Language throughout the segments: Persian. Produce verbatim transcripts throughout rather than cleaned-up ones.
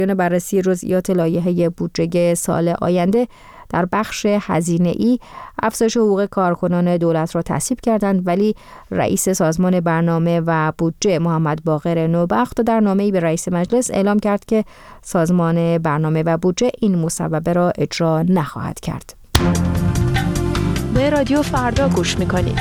بررسی جزئیات لایحه بودجه سال آینده در بخش هزینه‌ای افزایش حقوق کارکنان دولت را تصویب کردند، ولی رئیس سازمان برنامه و بودجه محمد باقر نوبخت در نامه‌ای به رئیس مجلس اعلام کرد که سازمان برنامه و بودجه این مصوبه را اجرا نخواهد کرد. به رادیو فردا گوش می‌کنید.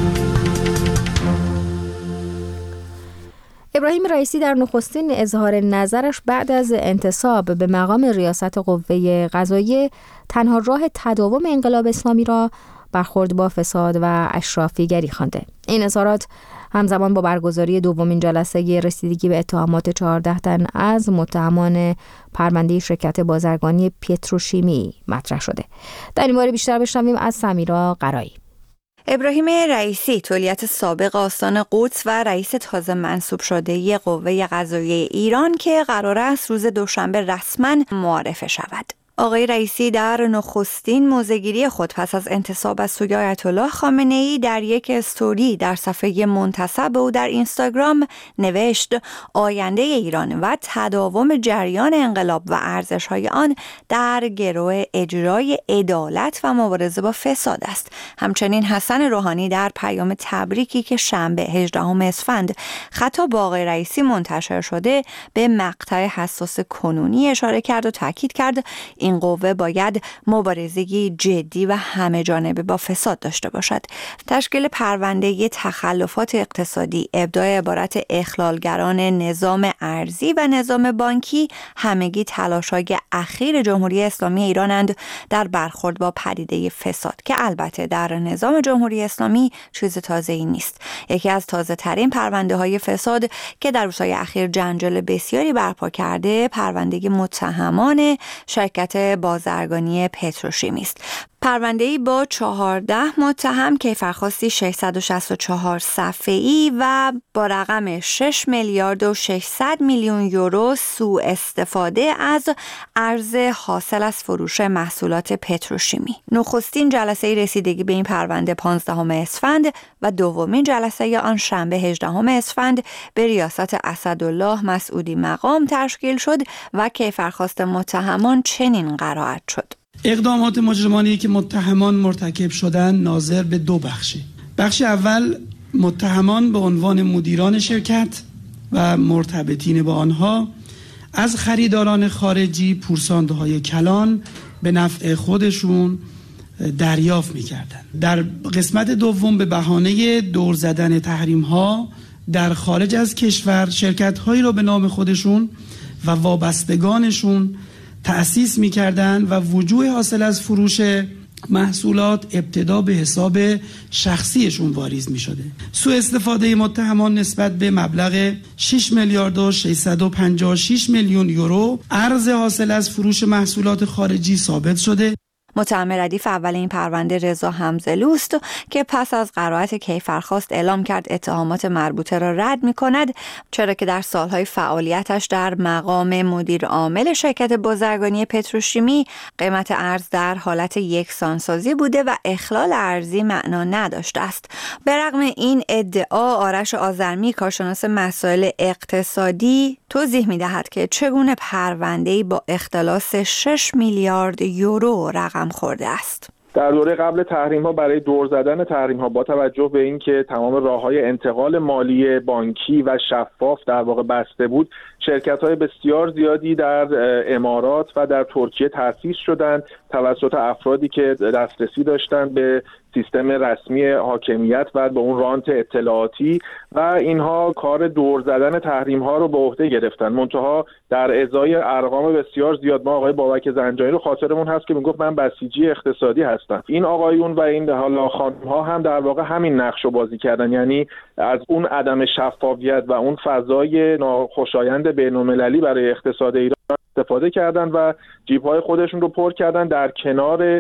ابراهیم رئیسی در نخستین اظهار نظرش بعد از انتصاب به مقام ریاست قوه قضاییه تنها راه تداوم انقلاب اسلامی را برخورد با فساد و اشرافیگری خوانده. این اظهارات همزمان با برگزاری دومین جلسه رسیدگی به اتهامات چهارده تن از متهمان پرونده شرکت بازرگانی پتروشیمی مطرح شده. در این باره بیشتر بشنویم از سمیرا قرایی. ابراهیم رئیسی، تولیت سابق آستان قدس و رئیس تازه منصوب شده قوه قضاییه ایران که قرار است روز دوشنبه رسما معرفی شود. آقای رئیسی در نخستین موضع‌گیری خود پس از انتصاب از سوی آیت الله خامنه‌ای در یک استوری در صفحه منتسب او در اینستاگرام نوشت: آینده ایران و تداوم جریان انقلاب و ارزش‌های آن در گرو اجرای عدالت و مبارزه با فساد است. همچنین حسن روحانی در پیام تبریکی که شنبه هجدهم اسفند خطاب با آقای رئیسی منتشر شده به مقطع حساس کنونی اشاره کرد و تاکید کرد این قوه باید مبارزه‌ای جدی و همه جانبه با فساد داشته باشد. تشکیل پرونده تخلفات اقتصادی، ابداع عبارت اخلالگران نظام ارزی و نظام بانکی همگی تلاش‌های اخیر جمهوری اسلامی ایرانند در برخورد با پدیده فساد که البته در نظام جمهوری اسلامی چیز تازه‌ای نیست. یکی از تازه‌ترین پرونده‌های فساد که در روزهای اخیر جنجال بسیاری برپا کرده، پرونده متهمان شرکت بازرگانی پتروشیمی است. پرونده‌ای با چهارده متهم، کیفرخواستی ششصد و شصت و چهار صفحه‌ای و با رقم شش میلیارد و ششصد میلیون یورو سوء استفاده از ارز حاصل از فروش محصولات پتروشیمی. نخستین جلسه رسیدگی به این پرونده پانزدهم اسفند و دومین جلسه آن شنبه هجدهم اسفند به ریاست اسدالله مسعودی مقام تشکیل شد و کیفرخواست متهمان چنین قرائت شد: اقدامات مجرمانه‌ای که متهمان مرتکب شدن ناظر به دو بخشه. بخش اول، متهمان به عنوان مدیران شرکت و مرتبطین با آنها از خریداران خارجی پورساندهای کلان به نفع خودشون دریافت می‌کردند. در قسمت دوم، به بهانه دور زدن تحریم‌ها در خارج از کشور شرکت‌هایی را به نام خودشون و وابستگانشون تأسیس می‌کردند و وجوه حاصل از فروش محصولات ابتدا به حساب شخصیشون واریز می‌شده. سوء استفاده متهمان نسبت به مبلغ شش میلیارد و ششصد و پنجاه و شش میلیون یورو ارز حاصل از فروش محصولات خارجی ثابت شده. متهم ردیف اول این پرونده رضا حمزلوست که پس از قرائت کیفرخواست اعلام کرد اتهامات مربوطه را رد می‌کند، چرا که در سالهای فعالیتش در مقام مدیر عامل شرکت بازرگانی پتروشیمی قیمت ارز در حالت یکسانسازی بوده و اخلال ارزی معنا نداشته است. به رغم این ادعا، آرش آذرمی، کارشناس مسائل اقتصادی، توضیح می‌دهد که چگونه پرونده‌ای با اختلاس شش میلیارد یورو رقم خورده است. در دوره قبل تحریم‌ها برای دور زدن تحریم‌ها با توجه به اینکه تمام راه‌های انتقال مالی بانکی و شفاف در واقع بسته بود، شرکت‌های بسیار زیادی در امارات و در ترکیه تأسیس شدند توسط افرادی که دسترسی داشتند به سیستم رسمی حاکمیت و به اون رانت اطلاعاتی و اینها کار دور زدن تحریم ها رو به عهده گرفتن. منتها در ازای ارقام بسیار زیاد، ما آقای بابک زنجانی رو خاطرمون هست که میگفت من بسیجی اقتصادی هستم. این آقایون و این حالا خانم ها هم در واقع همین نقش رو بازی کردن، یعنی از اون عدم شفافیت و اون فضای ناخوشایند بین‌المللی برای اقتصاد ایران استفاده کردن و جیب‌های خودشون رو پر کردن در کنار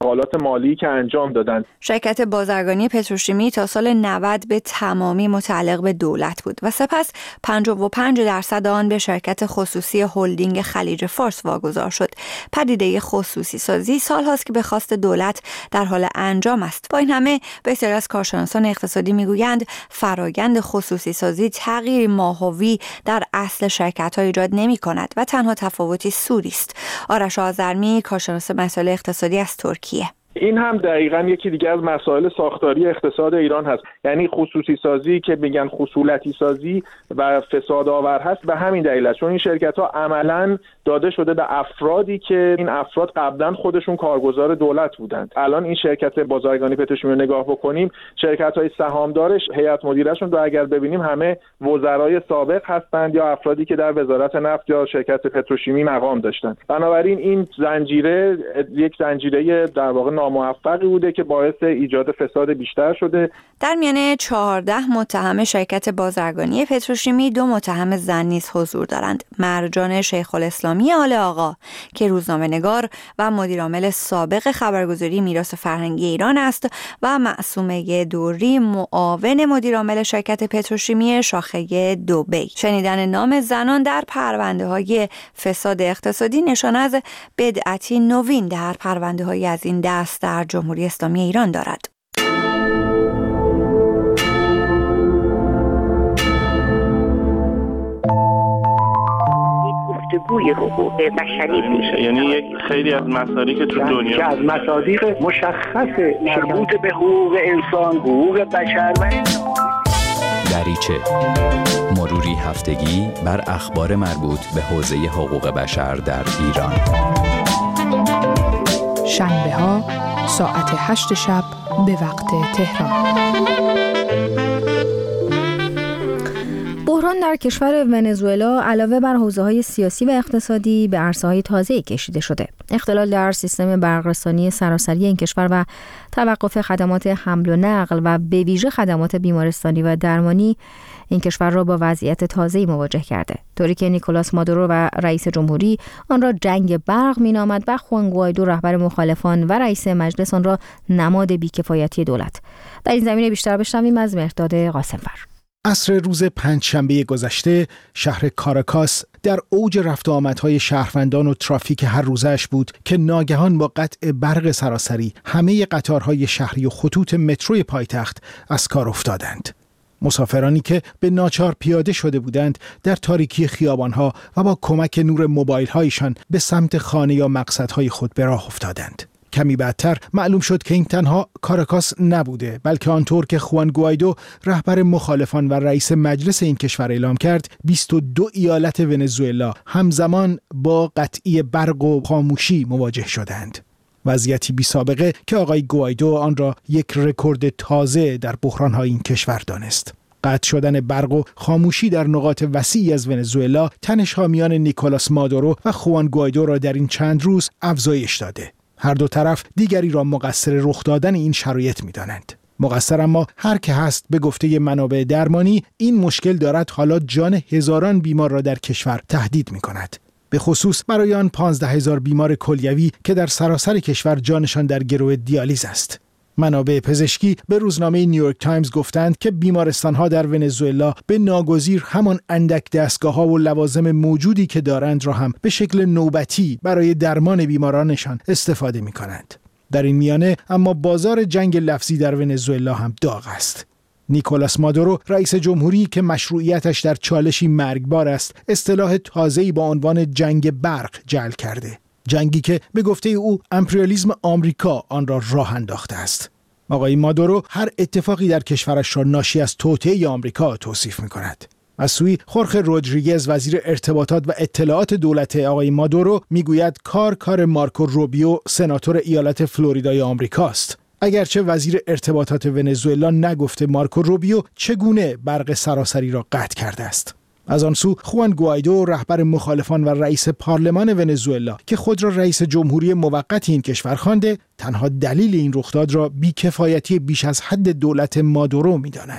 انتقالات مالی که انجام دادن. شرکت بازرگانی پتروشیمی تا سال نود به تمامی متعلق به دولت بود و سپس پنجاه و پنج درصد آن به شرکت خصوصی هلدینگ خلیج فارس واگذار شد. پدیده خصوصی سازی سال هاست که به خواست دولت در حال انجام است. با این همه بسیاری از کارشناسان اقتصادی میگویند فرایند خصوصی سازی تغییر ماهوی در اصل شرکت ها ایجاد نمی کند و تنها تفاوتی سودی است. آرش آذرمی، کارشناس مسائل اقتصادی از ترکیه: این هم دقیقاً یکی دیگه از مسائل ساختاری اقتصاد ایران هست. یعنی خصوصی سازی که میگن خصولتی سازی و فساد آور هست به همین دلیل است، چون این شرکت ها عملاً داده شده به افرادی که این افراد قبلا خودشون کارگزار دولت بودند. الان این شرکت بازرگانی پتروشیمی رو نگاه بکنیم، شرکت های سهامدارش، هیئت مدیرهشون رو اگر ببینیم همه وزرای سابق هستند یا افرادی که در وزارت نفت یا شرکت پتروشیمی مقام داشتند. بنابراین این زنجیره یک زنجیره در واقع ناموفقی بوده که باعث ایجاد فساد بیشتر شده. در میانه چهارده متهم شرکت بازرگانی پتروشیمی دو متهم زن نیز حضور دارند. مرجان شیخ الاسلامی آل آقا که روزنامه‌نگار و مدیرعامل سابق خبرگزاری میراث فرهنگی ایران است و معصومه دوری معاون مدیرعامل شرکت پتروشیمی شاخه دبی. شنیدن نام زنان در پرونده‌های فساد اقتصادی نشانه از بدعتی نوین در پرونده‌های از این دست در جمهوری اسلامی ایران دارد. گفتگوی حقوق بشری میشه، یعنی یک خیلی از مصادیق که تو دنیا که از مصادیق مشخص مربوط به حقوق انسان، حقوق بشر و دریچه مروری هفتگی بر اخبار مربوط به حوزه حقوق بشر در ایران. شنبه ها ساعت هشت شب به وقت تهران. بحران در کشور ونزوئلا علاوه بر حوزه‌های سیاسی و اقتصادی به عرصه‌های تازه‌ای کشیده شده. اختلال در سیستم برق‌رسانی سراسری این کشور و توقف خدمات حمل و نقل و به ویژه خدمات بیمارستانی و درمانی این کشور را با وضعیت تازه‌ای مواجه کرده، طوری که نیکولاس مادورو و رئیس جمهوری آن را جنگ برق می‌نامد و خوان گوایدو رهبر مخالفان و رئیس مجلس آن را نماد بی‌کفایتی دولت. در این زمینه بیشتر بشنویم از مهرداد قاسم‌فر. عصر روز پنجشنبه گذشته شهر کاراکاس در اوج رفت و آمدهای شهروندان و ترافیک هر روزش بود که ناگهان با قطع برق سراسری همه قطارهای شهری و خطوط متروی پایتخت از کار افتادند. مسافرانی که به ناچار پیاده شده بودند در تاریکی خیابانها و با کمک نور موبایل‌هایشان به سمت خانه یا مقصدهای خود به راه افتادند. کمی بعدتر معلوم شد که این تنها کاراکاس نبوده، بلکه آنطور که خوان گوایدو رهبر مخالفان و رئیس مجلس این کشور اعلام کرد، بیست و دو ایالت ونزوئلا همزمان با قطعی برق و خاموشی مواجه شدند. وضعیتی بی سابقه که آقای گوایدو آن را یک رکورد تازه در بحران‌های این کشور دانست. قطع شدن برق و خاموشی در نقاط وسیعی از ونزوئلا تنش حامیان نیکولاس مادورو و خوان گوایدو را در این چند روز افزایش داده. هر دو طرف دیگری را مقصر رخ دادن این شرایط می‌دانند. مقصر اما هر که هست به گفته منابع درمانی این مشکل دارد حالا جان هزاران بیمار را در کشور تهدید می‌کند. به خصوص برای آن پانزده هزار بیمار کلیوی که در سراسر کشور جانشان در گرو دیالیز است. منابع پزشکی به روزنامه نیویورک تایمز گفتند که بیمارستان‌ها در ونزوئلا به ناگزیر همان اندک دستگاه‌ها و لوازم موجودی که دارند را هم به شکل نوبتی برای درمان بیمارانشان استفاده می‌کنند. در این میانه اما بازار جنگ لفظی در ونزوئلا هم داغ است. نیکولاس مادورو رئیس جمهوری که مشروعیتش در چالشی مرگبار است، اصطلاح تازه‌ای با عنوان جنگ برق جعل کرده. جنگی که به گفته او امپریالیسم آمریکا آن را راه انداخته است. آقای مادورو هر اتفاقی در کشورش را ناشی از توطئه آمریکا توصیف می‌کند. از سوی خورخه رودریگز وزیر ارتباطات و اطلاعات دولت آقای مادورو میگوید کار کار مارکو روبیو سناتور ایالت فلوریدای آمریکاست. اگرچه وزیر ارتباطات ونزوئلا نگفته مارکو روبیو چگونه برق سراسری را قطع کرده است. از آن سو خوان گوایدو رهبر مخالفان و رئیس پارلمان ونزوئلا که خود را رئیس جمهوری موقت این کشور خوانده، تنها دلیل این رخداد را بی‌کفایتی بیش از حد دولت مادورو می‌داند.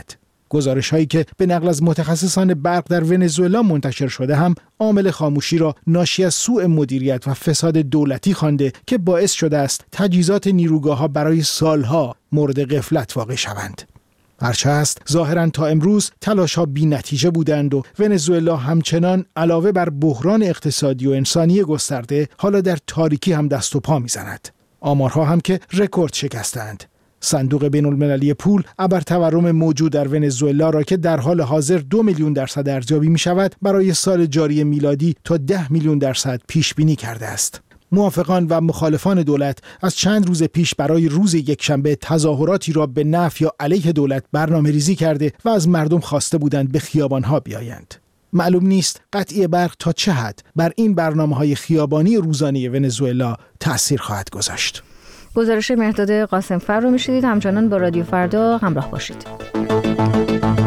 گزارش‌هایی که به نقل از متخصصان برق در ونزوئلا منتشر شده هم عامل خاموشی را ناشی از سوء مدیریت و فساد دولتی خوانده که باعث شده است تجهیزات نیروگاه‌ها برای سالها مورد غفلت واقع شوند. هرچه است ظاهراً تا امروز تلاش‌ها بی‌نتیجه بودند و ونزوئلا همچنان علاوه بر بحران اقتصادی و انسانی گسترده حالا در تاریکی هم دست و پا می‌زند. آمارها هم که رکورد شکستند. صندوق بین‌المللی پول ابر تورم موجود در ونزوئلا را که در حال حاضر دو میلیون درصد ارزیابی می شود برای سال جاری میلادی تا ده میلیون درصد پیش بینی کرده است. موافقان و مخالفان دولت از چند روز پیش برای روز یکشنبه تظاهراتی را به نفی یا علیه دولت برنامه‌ریزی کرده و از مردم خواسته بودند به خیابان‌ها بیایند. معلوم نیست قطعی برق تا چه حد بر این برنامه‌های خیابانی روزانه ونزوئلا تأثیر خواهد گذاشت. گزارش مهرداد قاسمفر رو میشنید. همچنان با رادیو فردا همراه باشید.